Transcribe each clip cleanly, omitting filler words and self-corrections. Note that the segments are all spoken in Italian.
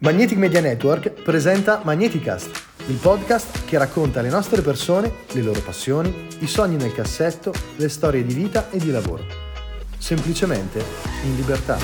Magnetic Media Network presenta Magneticast, il podcast che racconta le nostre persone, le loro passioni, i sogni nel cassetto, le storie di vita e di lavoro. Semplicemente in libertà.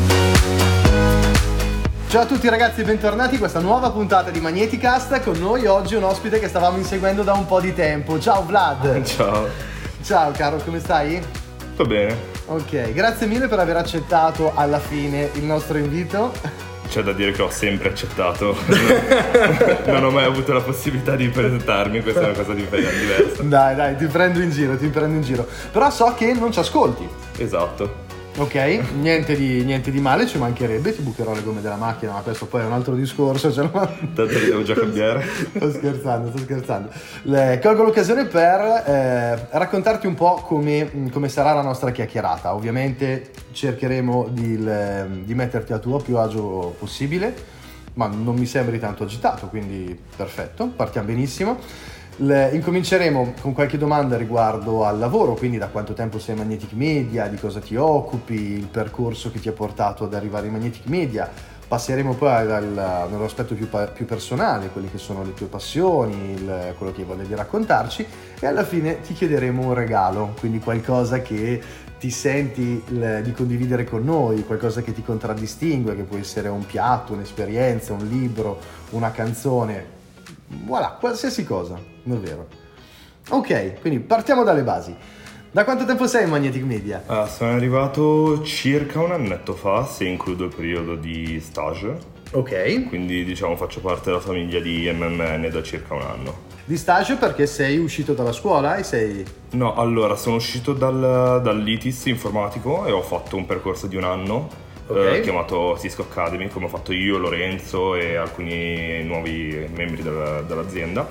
Ciao a tutti ragazzi e bentornati in questa nuova puntata di Magneticast. Con noi oggi un ospite che stavamo inseguendo da un po' di tempo. Ciao Vlad! Ciao! Ciao caro, come stai? Tutto bene. Ok, grazie mille per aver accettato alla fine il nostro invito. C'è da dire che ho sempre accettato, non ho mai avuto la possibilità di presentarmi, questa è una cosa diversa. Dai, ti prendo in giro. Però so che non ci ascolti. Esatto. Ok, niente di male, ci mancherebbe, ti bucherò le gomme della macchina, ma questo poi è un altro discorso. Tanto li devo già cambiare. Sto scherzando. Colgo l'occasione per raccontarti un po' come sarà la nostra chiacchierata. Ovviamente cercheremo di metterti a tuo più agio possibile, ma non mi sembri tanto agitato, quindi perfetto, partiamo benissimo. Incominceremo con qualche domanda riguardo al lavoro, quindi da quanto tempo sei in Magnetic Media, di cosa ti occupi, il percorso che ti ha portato ad arrivare in Magnetic Media. Passeremo poi nello aspetto più personale, quelle che sono le tue passioni, quello che volevi raccontarci, e alla fine ti chiederemo un regalo, quindi qualcosa che ti senti di condividere con noi, qualcosa che ti contraddistingue, che può essere un piatto, un'esperienza, un libro, una canzone. Voilà, qualsiasi cosa, davvero. Ok, quindi partiamo dalle basi. Da quanto tempo sei in Magnetic Media? Sono arrivato circa un annetto fa, se includo il periodo di stage. Ok. Quindi diciamo faccio parte della famiglia di MMN da circa un anno. Di stage perché sei uscito dalla scuola e sei... No, allora sono uscito dall'ITIS informatico e ho fatto un percorso di un anno. Okay. Chiamato Cisco Academy, come ho fatto io, Lorenzo e alcuni nuovi membri dell'azienda.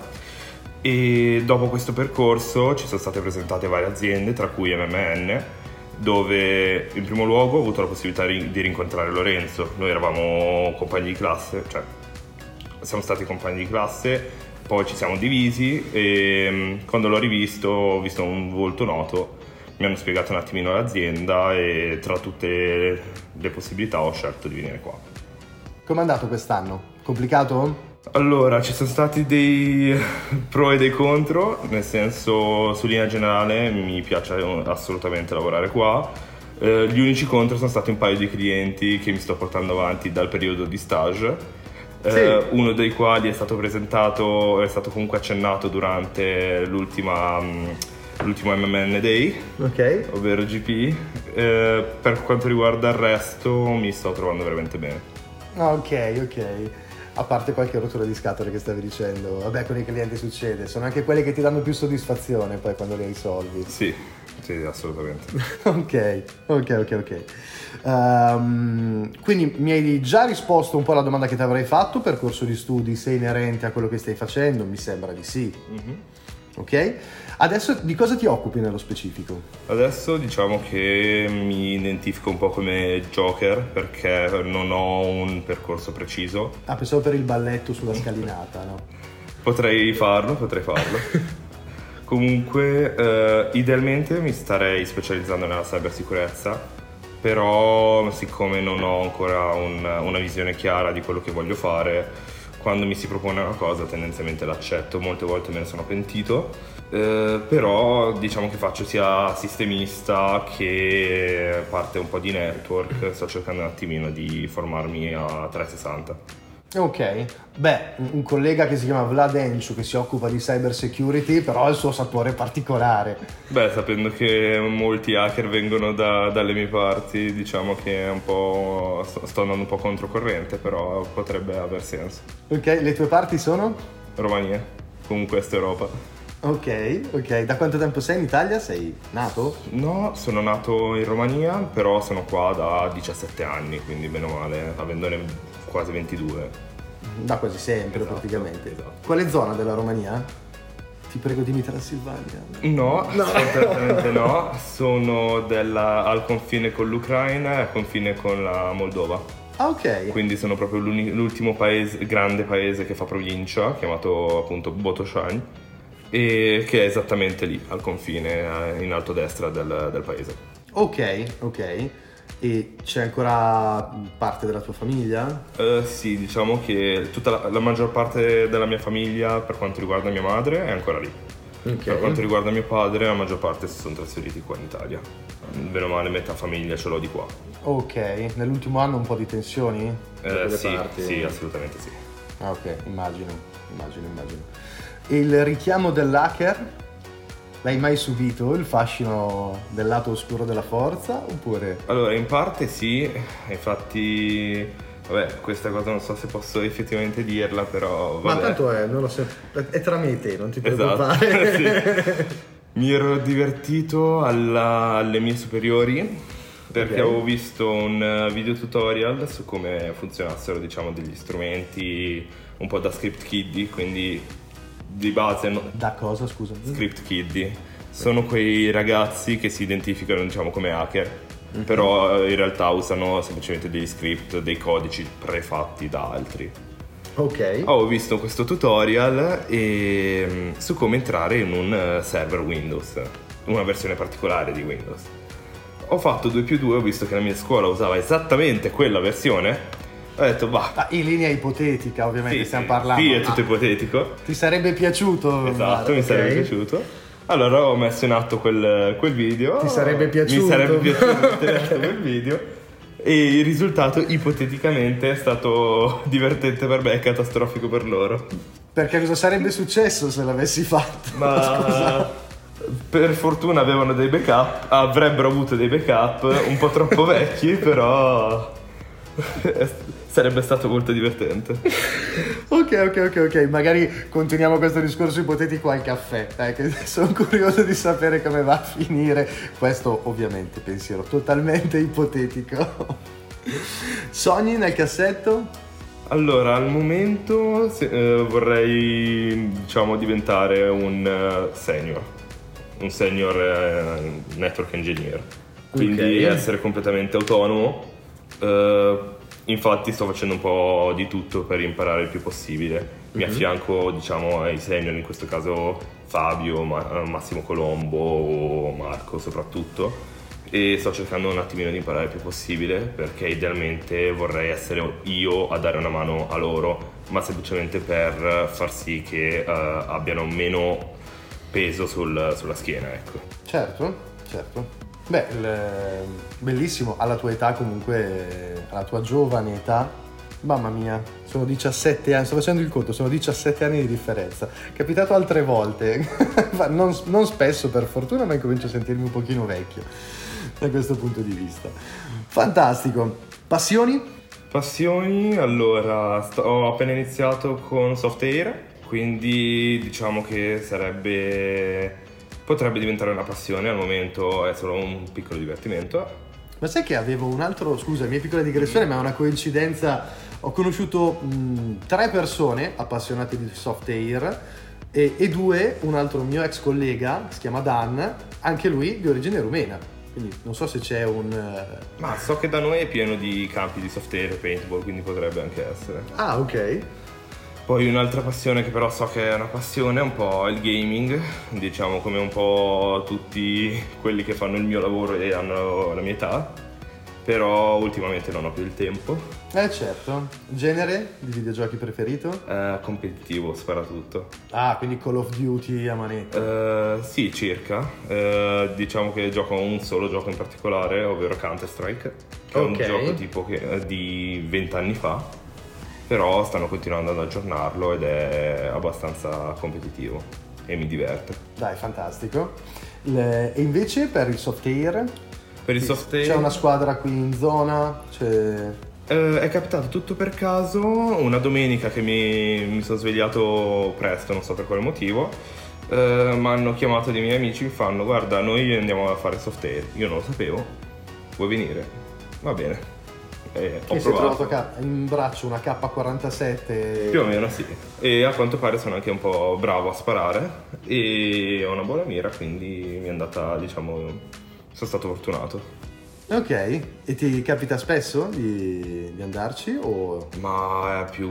E dopo questo percorso ci sono state presentate varie aziende, tra cui MMN, dove in primo luogo ho avuto la possibilità di rincontrare Lorenzo. Noi eravamo compagni di classe, cioè siamo stati compagni di classe, poi ci siamo divisi e quando l'ho rivisto ho visto un volto noto. Mi hanno spiegato un attimino l'azienda e tra tutte le possibilità ho scelto di venire qua. Com'è andato quest'anno? Complicato? Allora, ci sono stati dei pro e dei contro, nel senso, su linea generale mi piace assolutamente lavorare qua. Gli unici contro sono stati un paio di clienti che mi sto portando avanti dal periodo di stage. Sì. Uno dei quali è stato comunque accennato durante l'ultimo MMN Day, ok, ovvero GP. Per quanto riguarda il resto mi sto trovando veramente bene. Ok. A parte qualche rottura di scatole che stavi dicendo, vabbè, con i clienti succede, sono anche quelli che ti danno più soddisfazione poi quando li risolvi. Sì, assolutamente. Ok. Quindi mi hai già risposto un po' alla domanda che ti avrei fatto, percorso di studi, sei inerente a quello che stai facendo? Mi sembra di sì. Mm-hmm. Ok, adesso di cosa ti occupi nello specifico? Adesso diciamo che mi identifico un po' come Joker perché non ho un percorso preciso. Pensavo per il balletto sulla scalinata, no? Potrei farlo. Comunque idealmente mi starei specializzando nella cybersicurezza, però siccome non ho ancora una visione chiara di quello che voglio fare, quando mi si propone una cosa tendenzialmente l'accetto, molte volte me ne sono pentito, però diciamo che faccio sia sistemista che parte un po' di network, sto cercando un attimino di formarmi a 360. Ok, beh, un collega che si chiama Vlad Enciu che si occupa di cyber security, però ha il suo sapore particolare. Beh, sapendo che molti hacker vengono dalle mie parti, diciamo che è un po' sto andando un po' controcorrente, però potrebbe aver senso. Ok, le tue parti sono? Romania, comunque Est Europa. Ok, da quanto tempo sei in Italia? Sei nato? No, sono nato in Romania, però sono qua da 17 anni, quindi bene o male, avendone quasi 22. Da quasi sempre, esatto, praticamente. Esatto. Quale zona della Romania? Ti prego dimmi Transilvania. No, assolutamente no. Sono al confine con l'Ucraina e al confine con la Moldova. Ok. Quindi sono proprio l'ultimo grande paese che fa provincia, chiamato appunto Botoșani, e che è esattamente lì, al confine, in alto a destra del paese. Ok. E c'è ancora parte della tua famiglia? Sì, diciamo che tutta la maggior parte della mia famiglia, per quanto riguarda mia madre, è ancora lì. Per quanto riguarda mio padre, la maggior parte si sono trasferiti qua in Italia. Bene o male, metà famiglia ce l'ho di qua. Ok, nell'ultimo anno un po' di tensioni? Sì, sì, assolutamente sì. Ah, ok, immagino. E il richiamo dell'hacker? L'hai mai subito, il fascino del lato oscuro della forza, oppure? Allora, in parte sì, infatti, vabbè, questa cosa non so se posso effettivamente dirla, però vabbè. Ma tanto non lo so, è tra me e te, non ti Esatto, preoccupare. sì. Mi ero divertito alle mie superiori perché avevo visto un video tutorial su come funzionassero, diciamo, degli strumenti un po' da script kiddie, quindi di base Da cosa, scusa? script kiddie sono quei ragazzi che si identificano, diciamo, come hacker, però in realtà usano semplicemente degli script, dei codici prefatti da altri. Ok. Ho visto questo tutorial su come entrare in un server Windows, una versione particolare di Windows. Ho fatto 2+2, ho visto che la mia scuola usava esattamente quella versione. Ho detto, bah. In linea ipotetica, ovviamente, Sì, stiamo sì, parlando. sì, è tutto ipotetico. Ti sarebbe piaciuto? Esatto, mi sarebbe piaciuto. Allora ho messo in atto quel video. Ti sarebbe piaciuto? Mi sarebbe piaciuto mettere in atto quel video. E il risultato ipoteticamente è stato divertente per me e catastrofico per loro. Perché cosa sarebbe successo se l'avessi fatto? Ma per fortuna avevano dei backup, avrebbero avuto dei backup un po' troppo vecchi, però sarebbe stato molto divertente. Ok, magari continuiamo questo discorso ipotetico al caffè, che sono curioso di sapere come va a finire. Questo ovviamente pensiero totalmente ipotetico. Sogni nel cassetto? Allora, al momento vorrei, diciamo, diventare un senior network engineer, quindi essere completamente autonomo. Infatti sto facendo un po' di tutto per imparare il più possibile. Mi affianco, diciamo, ai senior, in questo caso Fabio, Massimo Colombo, Marco soprattutto, e sto cercando un attimino di imparare il più possibile, perché idealmente vorrei essere io a dare una mano a loro, ma semplicemente per far sì che abbiano meno peso sulla schiena, ecco. Certo. Beh, bellissimo, alla tua età comunque, alla tua giovane età, mamma mia, sono 17 anni, sto facendo il conto, sono 17 anni di differenza. È capitato altre volte, non spesso per fortuna, ma incomincio a sentirmi un pochino vecchio da questo punto di vista. Fantastico. Passioni? Allora, ho appena iniziato con Softair, quindi diciamo che potrebbe diventare una passione. Al momento è solo un piccolo divertimento. Ma sai che avevo un altro, scusa, mia piccola digressione, ma è una coincidenza. Ho conosciuto 3 persone appassionate di Softair e 2, un altro mio ex collega, si chiama Dan, anche lui di origine rumena. Quindi non so se c'è Ma so che da noi è pieno di campi di Softair e paintball, quindi potrebbe anche essere. Ah, ok. Poi un'altra passione che però so che è una passione è un po' il gaming, diciamo come un po' tutti quelli che fanno il mio lavoro e hanno la mia età, però ultimamente non ho più il tempo. Certo. Genere di videogiochi preferito? Competitivo, sparatutto. Ah, quindi Call of Duty a manetta. Sì, circa. Diciamo che gioco a un solo gioco in particolare, ovvero Counter-Strike, che è un gioco tipo di 20 anni fa. Però stanno continuando ad aggiornarlo ed è abbastanza competitivo e mi diverte. Dai, fantastico. E invece per il Softair? Per il Softair c'è una squadra qui in zona? È capitato tutto per caso, una domenica che mi sono svegliato presto, non so per quale motivo, mi hanno chiamato dei miei amici, mi fanno: guarda, noi andiamo a fare Softair. Io non lo sapevo, vuoi venire? Va bene. Ho trovato in braccio una K47? Più o meno sì, e a quanto pare sono anche un po' bravo a sparare e ho una buona mira, quindi mi è andata, diciamo, sono stato fortunato. Ok, e ti capita spesso di andarci o? Ma è più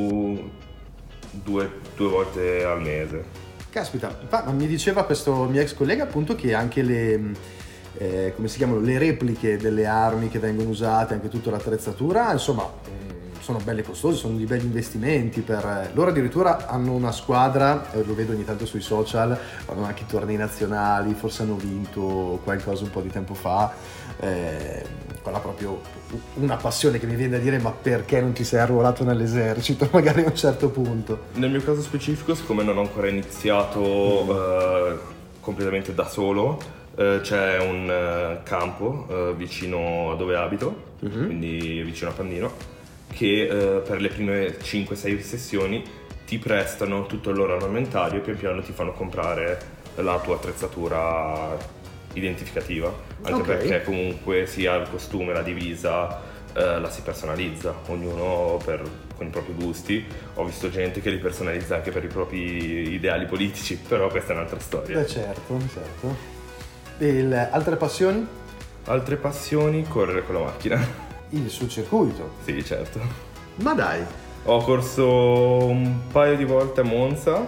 due volte al mese. Caspita, ma mi diceva questo mio ex collega appunto che anche come si chiamano, le repliche delle armi che vengono usate, anche tutta l'attrezzatura, insomma sono belle costose, sono di belli investimenti loro addirittura hanno una squadra, lo vedo ogni tanto sui social, fanno anche i tornei nazionali, forse hanno vinto qualcosa un po' di tempo fa, quella proprio una passione che mi viene da dire: ma perché non ti sei arruolato nell'esercito magari a un certo punto? Nel mio caso specifico, siccome non ho ancora iniziato completamente da solo, c'è un campo vicino a dove abito, quindi vicino a Pannino, che per le prime 5-6 sessioni ti prestano tutto il loro armamentario e pian piano ti fanno comprare la tua attrezzatura identificativa, anche perché comunque sia il costume, la divisa la si personalizza, ognuno con i propri gusti. Ho visto gente che li personalizza anche per i propri ideali politici, però questa è un'altra storia. Certo. Altre passioni? Altre passioni: correre con la macchina. Sul circuito? Sì, certo. Ma dai! Ho corso un paio di volte a Monza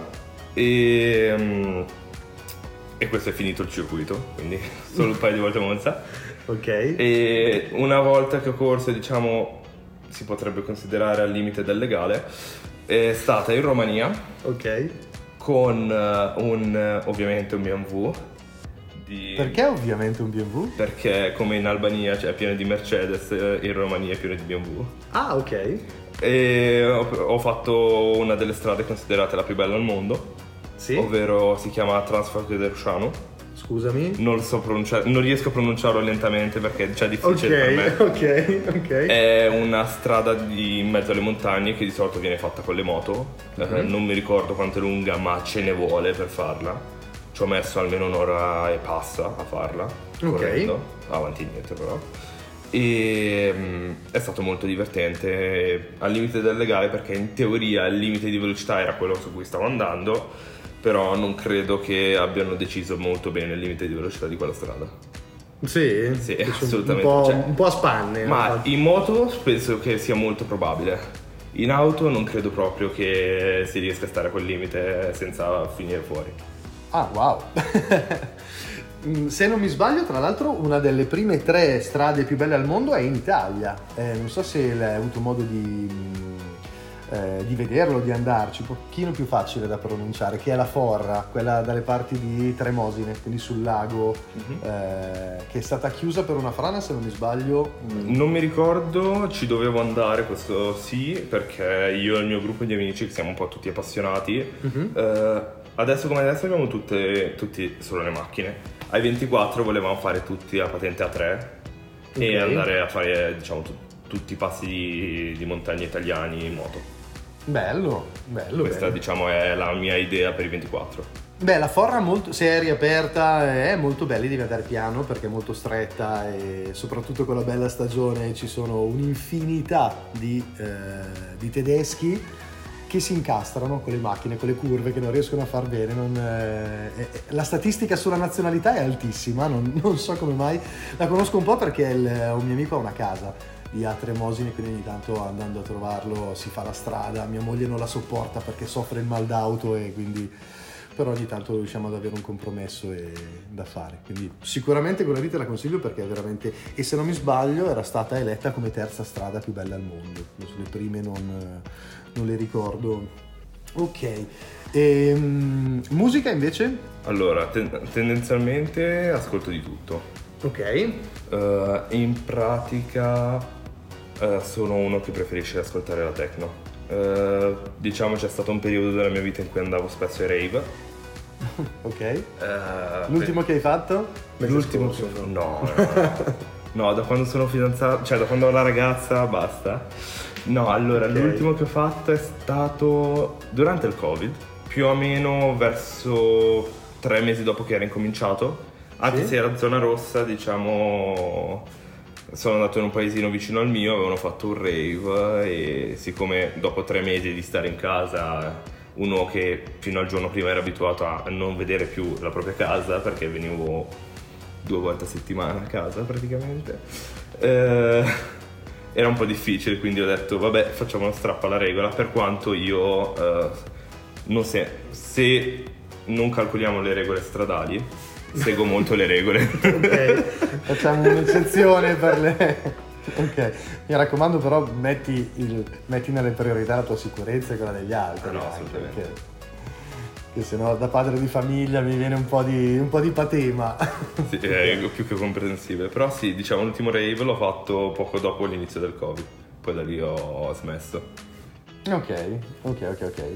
e questo è finito il circuito, quindi solo un paio di volte a Monza. Ok. E una volta che ho corso, diciamo, si potrebbe considerare al limite del legale, è stata in Romania. Ok. Con ovviamente un BMW. Perché ovviamente un BMW? Perché come in Albania c'è pieno di Mercedes, in Romania è pieno di BMW. Ah, ok. E ho fatto una delle strade considerate la più bella al mondo, sì, ovvero si chiama Transfăcut de Rușanu. Scusami? Non lo so pronunciare, non riesco a pronunciarlo lentamente perché è già difficile per me. Ok. È una strada in mezzo alle montagne che di solito viene fatta con le moto. Non mi ricordo quanto è lunga, ma ce ne vuole per farla. Ci ho messo almeno un'ora e passa a farla, correndo, avanti e indietro però. E è stato molto divertente, al limite del legale, perché in teoria il limite di velocità era quello su cui stavo andando, però non credo che abbiano deciso molto bene il limite di velocità di quella strada. Sì? Sì, assolutamente. Un po' a spanne. Ma in moto penso che sia molto probabile. In auto non credo proprio che si riesca a stare a quel limite senza finire fuori. Ah, wow. Se non mi sbaglio, tra l'altro, una delle prime 3 strade più belle al mondo è in Italia. Non so se hai avuto modo di vederlo, di andarci. Un pochino più facile da pronunciare, che è la Forra, quella dalle parti di Tremosine, quindi sul lago, che è stata chiusa per una frana, se non mi sbaglio. Non mi ricordo, ci dovevo andare, questo sì, perché io e il mio gruppo di amici, che siamo un po' tutti appassionati, adesso come adesso abbiamo tutti solo le macchine. Ai 24 volevamo fare tutti la patente A3 e andare a fare, diciamo, tutti i passi di montagna italiani in moto. Bello. Questa, diciamo, è la mia idea per i 24. Beh, la Forra se è riaperta è molto bella, devi andare piano perché è molto stretta e soprattutto con la bella stagione ci sono un'infinità di tedeschi che si incastrano con le macchine, con le curve, che non riescono a far bene. La statistica sulla nazionalità è altissima, non so come mai. La conosco un po' perché un mio amico ha una casa lì a Tremosine, quindi ogni tanto andando a trovarlo si fa la strada. Mia moglie non la sopporta perché soffre il mal d'auto e quindi... però ogni tanto riusciamo ad avere un compromesso da fare, quindi sicuramente quella lì te la consiglio perché è veramente, e se non mi sbaglio era stata eletta come 3ª strada più bella al mondo. Le prime non le ricordo. Ok. Musica invece? Allora, tendenzialmente ascolto di tutto. Ok. In pratica sono uno che preferisce ascoltare la techno. Diciamo c'è stato un periodo della mia vita in cui andavo spesso ai rave. Ok. L'ultimo che hai fatto? L'ultimo che no, da quando sono fidanzato, cioè da quando ho la ragazza basta. No, allora l'ultimo che ho fatto è stato durante il Covid, più o meno verso 3 mesi dopo che era incominciato, anche se era zona rossa, diciamo. Sono andato in un paesino vicino al mio, avevano fatto un rave e siccome dopo 3 mesi di stare in casa, uno che fino al giorno prima era abituato a non vedere più la propria casa perché venivo 2 volte a settimana a casa praticamente, era un po' difficile, quindi ho detto vabbè, facciamo uno strappo alla regola, per quanto io se non calcoliamo le regole stradali, seguo molto le regole. Ok, facciamo un'eccezione per le... Ok, mi raccomando però metti nelle priorità la tua sicurezza e quella degli altri. No, anche, assolutamente. Che se no da padre di famiglia mi viene un po' di patema. Sì, è più che comprensibile. Però sì, diciamo l'ultimo rave l'ho fatto poco dopo l'inizio del Covid. Poi da lì ho smesso. Ok.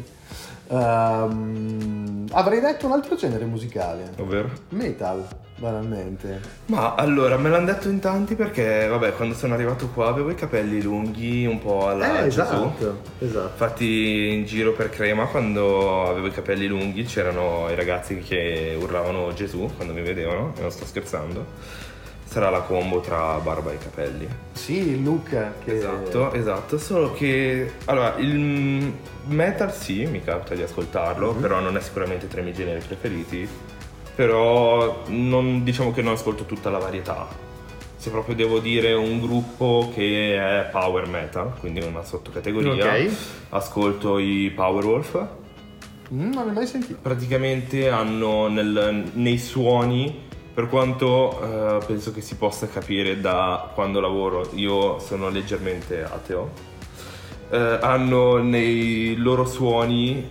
Avrei detto un altro genere musicale. Ovvero? Metal, banalmente. Ma allora, me l'hanno detto in tanti perché, vabbè, quando sono arrivato qua avevo i capelli lunghi un po' alla Gesù. Esatto. Infatti in giro per Crema, quando avevo i capelli lunghi, c'erano i ragazzi che urlavano Gesù quando mi vedevano, e non sto scherzando. Sarà la combo tra barba e capelli. Sì, il look che... Esatto, solo che... Allora, il metal sì, mi capita di ascoltarlo, però non è sicuramente tra i miei generi preferiti. Però diciamo che non ascolto tutta la varietà. Se proprio devo dire un gruppo che è power metal, quindi una sottocategoria, Ok. ascolto i Powerwolf. Non l'ho mai sentito. Praticamente hanno nei suoni, per quanto penso che si possa capire da quando lavoro, io sono leggermente ateo, hanno nei loro suoni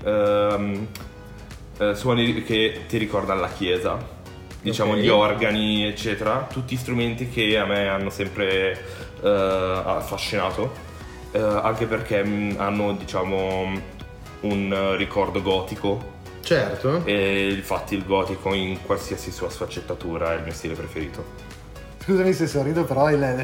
suoni che ti ricordano la chiesa, diciamo Ok. gli organi eccetera, tutti strumenti che a me hanno sempre affascinato, anche perché hanno diciamo un ricordo gotico. Certo. E infatti il gotico in qualsiasi sua sfaccettatura è il mio stile preferito. Scusami se sorrido, però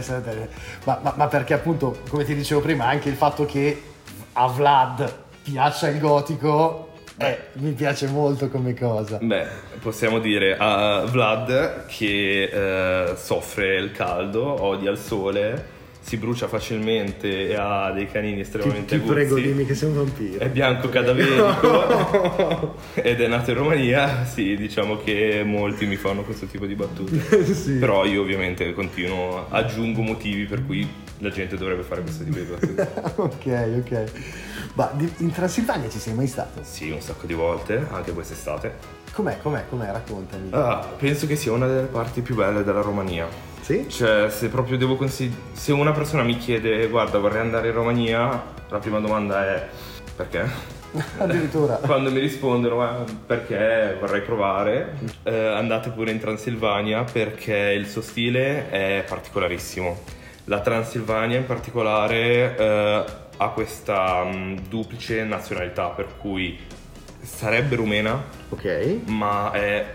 ma perché appunto, come ti dicevo prima, anche il fatto che a Vlad piaccia il gotico mi piace molto come cosa. Beh, possiamo dire a Vlad che soffre il caldo, odia il sole, si brucia facilmente e ha dei canini estremamente Ti prego, aguzzi. dimmi che sei un vampiro. È bianco cadaverico ed è nato in Romania. Sì, diciamo che molti mi fanno questo tipo di battute. Sì. Però io ovviamente continuo, aggiungo motivi per cui la gente dovrebbe fare questo tipo di battute. Ok. Ma in Transilvania ci sei mai stato? Sì, un sacco di volte, anche quest'estate. Com'è? Raccontami. Penso che sia una delle parti più belle della Romania. Sì? Cioè, se proprio devo se una persona mi chiede, guarda, vorrei andare in Romania, la prima domanda è perché? Addirittura. Quando mi rispondono perché vorrei provare, andate pure in Transilvania perché il suo stile è particolarissimo. La Transilvania in particolare ha questa duplice nazionalità, per cui sarebbe rumena, Ok. ma è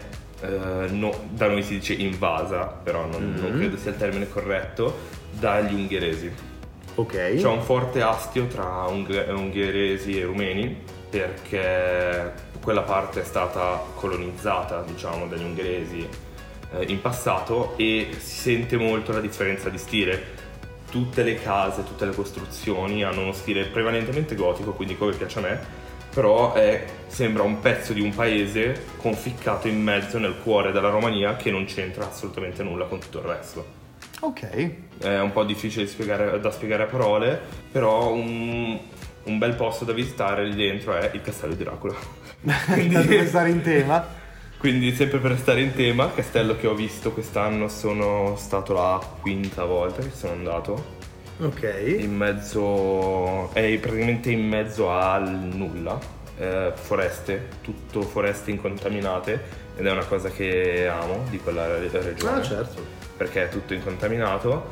da noi si dice invasa, però non credo sia il termine corretto, dagli ungheresi. Ok. C'è un forte astio tra ungheresi e rumeni perché quella parte è stata colonizzata, diciamo, dagli ungheresi in passato, e si sente molto la differenza di stile. Tutte le case, tutte le costruzioni hanno uno stile prevalentemente gotico, quindi come piace a me, però sembra un pezzo di un paese conficcato in mezzo nel cuore della Romania che non c'entra assolutamente nulla con tutto il resto. Ok. È un po' difficile da spiegare a parole, però un bel posto da visitare lì dentro è il castello di Dracula. Tanto per stare in tema. Quindi sempre per stare in tema, castello che ho visto quest'anno, sono stato la quinta volta che sono andato. Ok. In mezzo, è praticamente in mezzo al nulla, foreste, tutto foreste incontaminate, ed è una cosa che amo di quella regione. Ah, certo. Perché è tutto incontaminato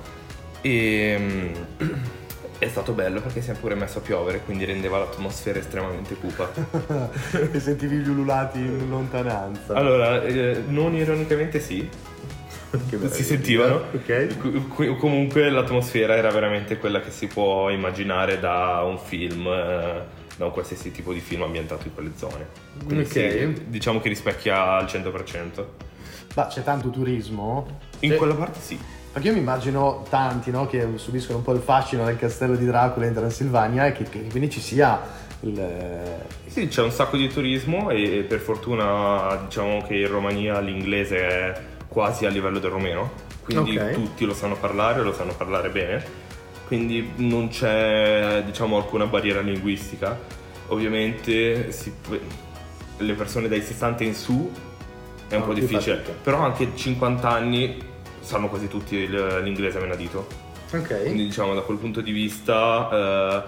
e è stato bello perché si è pure messo a piovere, quindi rendeva l'atmosfera estremamente cupa. E sentivi gli ululati in lontananza. Allora, non ironicamente sì, si sentivano. Ok. Comunque l'atmosfera era veramente quella che si può immaginare da un film, da un qualsiasi tipo di film ambientato in quelle zone. Quindi Ok. sì, diciamo che rispecchia al 100%. Ma c'è tanto turismo? In quella parte sì. Perché io mi immagino tanti, no, che subiscono un po' il fascino del castello di Dracula in Transilvania e che quindi ci sia Sì, c'è un sacco di turismo e per fortuna diciamo che in Romania l'inglese è quasi a livello del romeno, quindi Ok. tutti lo sanno parlare bene, quindi non c'è diciamo alcuna barriera linguistica. Ovviamente le persone dai 60 in su è un po' più difficile. fatica. Però anche 50 anni sanno quasi tutti l'inglese a menadito. Ok. Quindi diciamo da quel punto di vista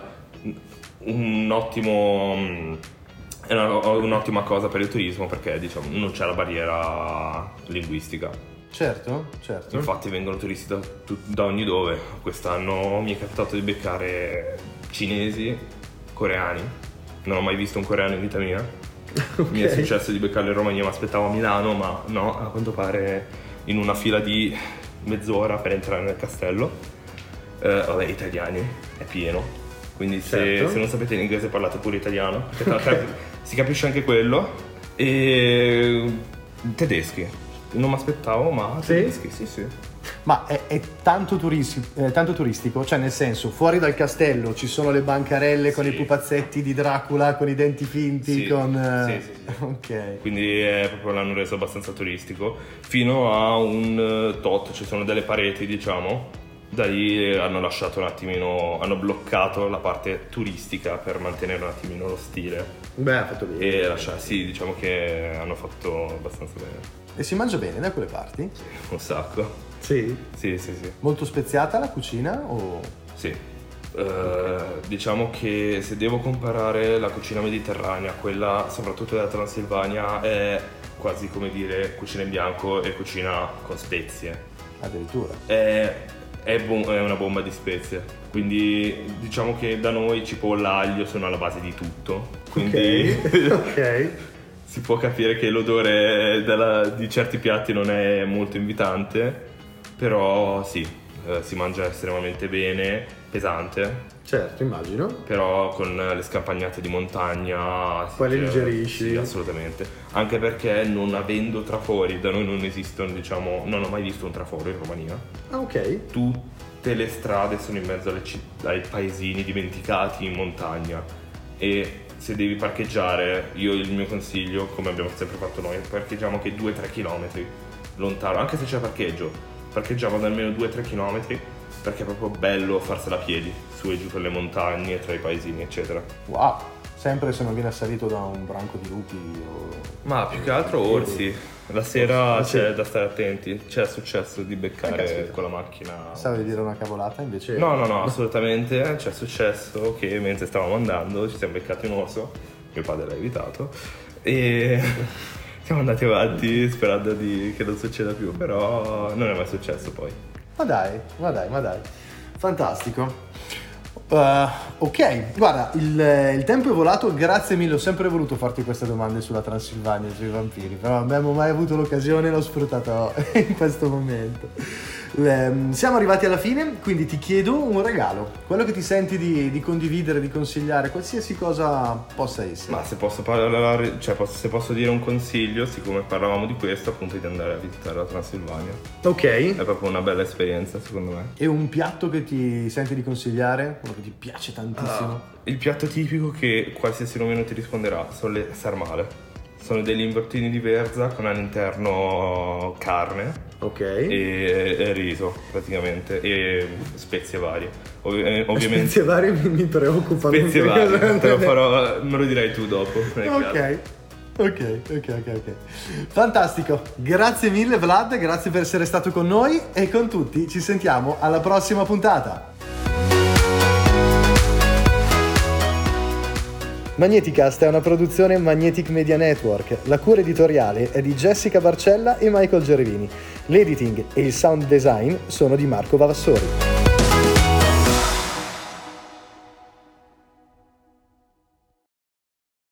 un ottimo, è un'ottima cosa per il turismo, perché diciamo non c'è la barriera linguistica. Certo. Infatti vengono turisti da ogni dove. Quest'anno mi è capitato di beccare cinesi, coreani. Non ho mai visto un coreano in vita mia. Okay. Mi è successo di beccarlo in Romania, mi aspettavo a Milano, ma no, a quanto pare in una fila di mezz'ora per entrare nel castello. Vabbè, italiani, è pieno. Quindi se non sapete l'inglese parlate pure italiano, si capisce anche quello. E tedeschi, non mi aspettavo, ma tedeschi, sì. Ma è tanto turistico, cioè nel senso, fuori dal castello ci sono le bancarelle con i pupazzetti di Dracula, con i denti finti, Sì. Ok. Quindi proprio l'hanno reso abbastanza turistico, fino a un tot, ci sono delle pareti, diciamo, da lì hanno lasciato un attimino, hanno bloccato la parte turistica per mantenere un attimino lo stile. Beh, ha fatto bene. E sì, diciamo che hanno fatto abbastanza bene. E si mangia bene da quelle parti? Un sacco. Sì. Sì. Molto speziata la cucina o... Sì. Diciamo che se devo comparare la cucina mediterranea, quella soprattutto della Transilvania, è quasi come dire cucina in bianco e cucina con spezie. Addirittura. È una bomba di spezie. Quindi diciamo che da noi cipolla, aglio sono alla base di tutto. Quindi Ok. si può capire che l'odore di certi piatti non è molto invitante, però sì, si mangia estremamente bene, pesante. Certo, immagino. Però con le scampagnate di montagna Poi le digerisci. Sì, assolutamente. Anche perché non avendo trafori, da noi non esistono, diciamo, non ho mai visto un traforo in Romania. Ah, ok. Tutte le strade sono in mezzo ai paesini dimenticati in montagna, e se devi parcheggiare, il mio consiglio, come abbiamo sempre fatto noi, parcheggiamo che 2-3 km lontano, anche se c'è parcheggio, parcheggiamo da almeno 2-3 km, perché è proprio bello farsela a piedi, su e giù per le montagne, tra i paesini, eccetera. Wow. Sempre se non viene assalito da un branco di lupi o... Ma più che altro orsi. La sera Orsi, c'è sì. da stare attenti. C'è successo di beccare caspita. con la macchina. Stavo di dire una cavolata, invece... No, assolutamente. C'è successo che mentre stavamo andando ci siamo beccati un orso. Mio padre l'ha evitato. E siamo andati avanti sperando che non succeda più. Però non è mai successo poi. Ma dai. Fantastico. Ok, guarda, il tempo è volato, grazie mille, ho sempre voluto farti queste domande sulla Transilvania, sui vampiri, però non abbiamo mai avuto l'occasione e l'ho sfruttato in questo momento. Siamo arrivati alla fine, quindi ti chiedo un regalo, quello che ti senti di condividere, di consigliare, qualsiasi cosa possa essere. Ma se posso parlare, se posso dire un consiglio, siccome parlavamo di questo, appunto, di andare a visitare la Transilvania. Ok. È proprio una bella esperienza, secondo me. E un piatto che ti senti di consigliare, quello che ti piace tantissimo? Il piatto tipico che qualsiasi romeno ti risponderà sono le sarmale. Sono degli involtini di verza con all'interno carne Ok. e riso, praticamente, e spezie varie. Ovviamente Spezie varie mi preoccupano. spezie varie, te lo farò, me lo direi tu dopo. Ok. Fantastico. Grazie mille Vlad, grazie per essere stato con noi e con tutti. Ci sentiamo alla prossima puntata. Magneticast è una produzione Magnetic Media Network. La cura editoriale è di Jessica Barcella e Michael Gervini. L'editing e il sound design sono di Marco Vavassori.